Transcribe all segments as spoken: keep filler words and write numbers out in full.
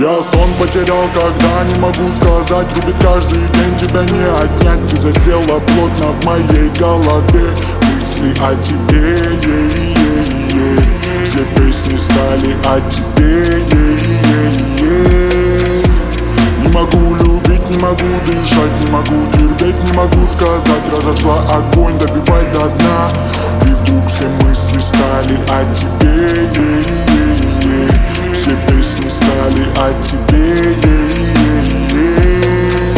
Я сон потерял, когда не могу сказать. Рубит каждый день, тебя не отнять. Ты засела плотно в моей голове. Мысли о тебе, е-е-е-е. Все песни стали о тебе, е-е-е-е. Не могу любить, не могу дышать, не могу терпеть, не могу сказать. Разожгла огонь, добивай до дна. И вдруг все мысли стали о тебе, е-е-е-е. Все песни стали о тебе, е-е-е-е.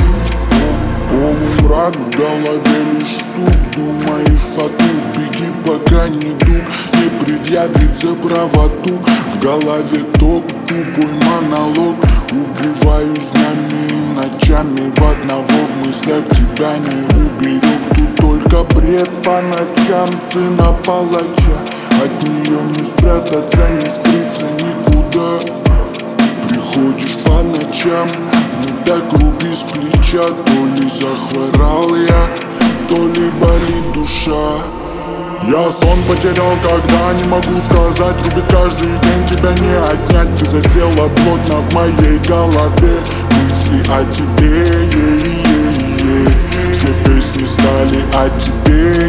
Полумрак в голове, лишь стук, думаешь потух. Беги, пока не дуб не предъявит за правоту. В голове ток, тупой монолог. Убиваюсь днями и ночами в одного в мыслях тебя не уберег. Тут только бред по ночам, цена палача. От нее не спрятаться, не скрыться никуда. Приходишь по ночам, ну так руби с плеча. То ли захворал я, то ли болит душа. Я сон потерял, когда не могу сказать. Рубит каждый день, тебя не отнять. Ты засела плотно в моей голове. Мысли о тебе, е-е-е-е. Все песни стали о тебе,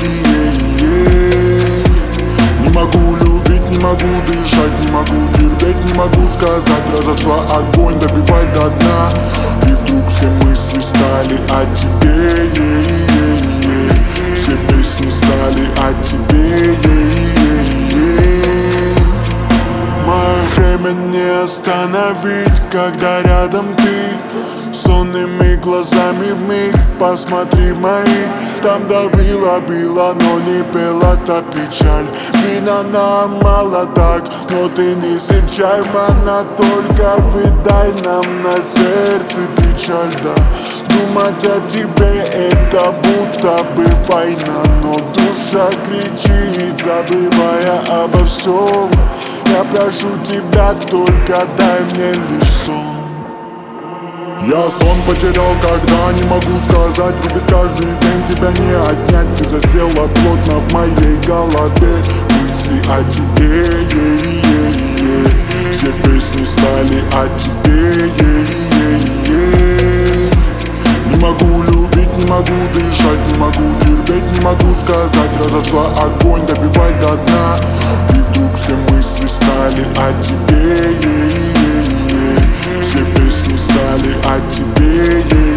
е-е-е-е. Не могу любить, не могу дышать, не могу терпеть, не могу сказать. Разожгла огонь, добивай до дна. И вдруг все мысли стали о тебе, е-е-е-е. Все песни стали о тебе, е-е-е-е. Мое время не остановить, когда рядом ты. Сонными глазами вмиг посмотри в мои. Там давила, била, но не пела та печаль. Вина нам мало так, но ты не встречай, мана. Только выдай нам на сердце печаль, да. Думать о тебе это будто бы война, но душа кричит, забывая обо всем. Я прошу тебя, только дай мне лишь сон. Я сон потерял, когда не могу сказать. Рубит каждый день, тебя не отнять. Ты засела плотно в моей голове. Мысли о тебе, е-е-е-е. Все песни стали о тебе, е-е-е-е. Не могу любить, не могу дышать, не могу терпеть, не могу сказать. Разожгла огонь, добивай до дна. И вдруг все мысли стали о тебе, е-е-е-е. Все песни стали о тебе,